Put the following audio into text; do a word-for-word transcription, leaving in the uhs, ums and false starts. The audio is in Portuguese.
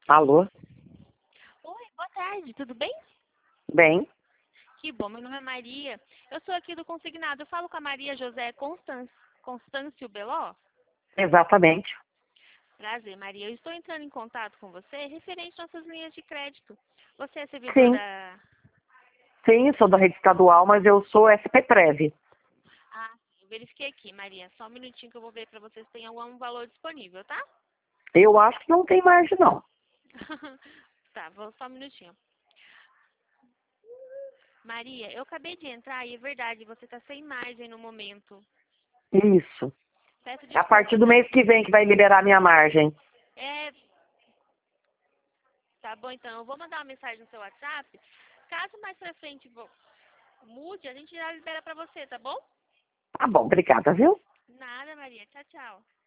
Alô? Oi, boa tarde, tudo bem? Bem, Que bom, meu nome é Maria. Eu sou aqui do Consignado. Eu falo com a Maria José Constan... Constâncio Beló. exatamente. Prazer, Maria. Eu estou entrando em contato com você referente às nossas linhas de crédito. Você é servidor Sim, da... sim, sou da rede estadual, mas eu sou S P Prev. Ah, sim, eu verifiquei aqui, Maria. Só um minutinho que eu vou ver para você se tem algum valor disponível, tá? Eu acho que não tem margem, não. Tá, vou só um minutinho. Maria, eu acabei de entrar e é verdade, você está sem margem no momento. Isso. Peço É a partir desculpa, do tá? mês que vem que vai liberar minha margem. É, tá bom, então. Eu vou mandar uma mensagem no seu WhatsApp. Caso mais pra frente vo- mude, a gente já libera pra você, tá bom? Tá bom, obrigada, viu? Nada, Maria. Tchau, tchau.